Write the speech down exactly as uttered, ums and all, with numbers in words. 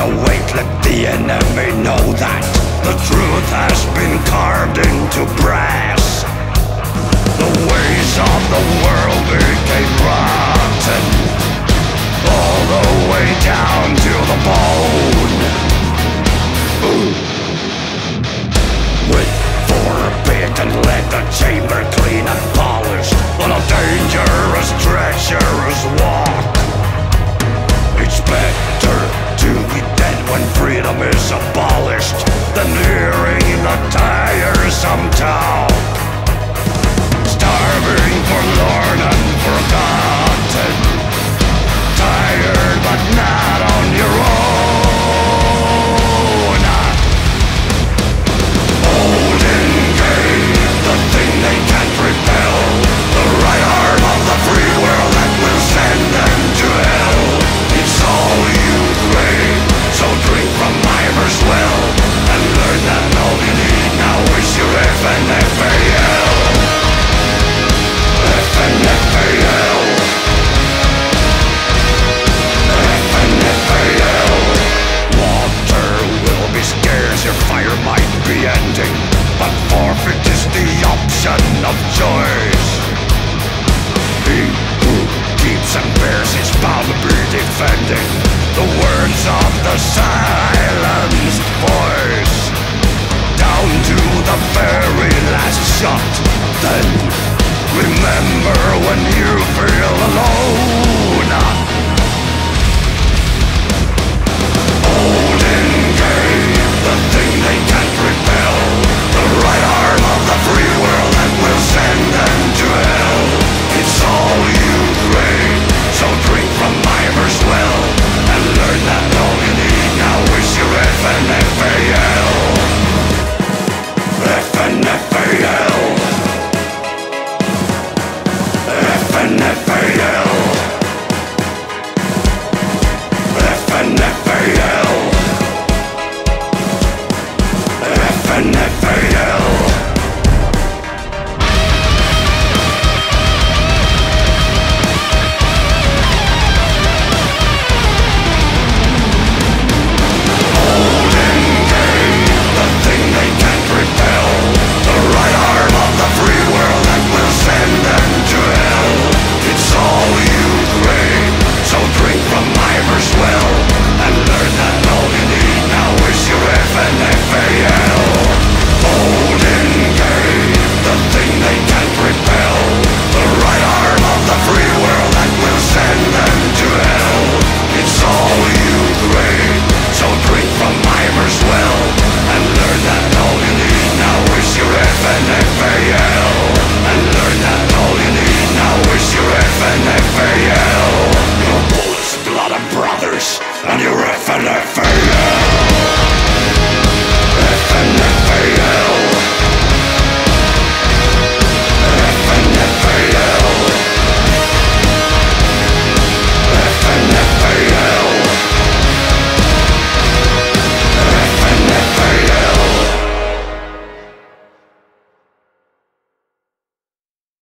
awake, let the enemy know that the truth has been carved into brass. The ways of the world became rotten, all the way down to the bone. Ooh. With forbidden lead, the chamber clean and polished, on a dangerous, treacherous walk. It's better to be dead when freedom is abolished than hearing the tiresome talk. Starving, forlorn and forgotten, tired but not on your own. Odin gave the thing they can't repel, the right arm of the free world that will send them to hell. It's all you crave, so drink from my verse well, and learn that all you need now is your F N F A L. F N F A L. F N F A L. Water will be scarce, your fire might be ending, but forfeit is the option of choice. He who keeps and bears is bound to be defending the words of the silenced voice, down to the very last shot. Then remember when you feel alone,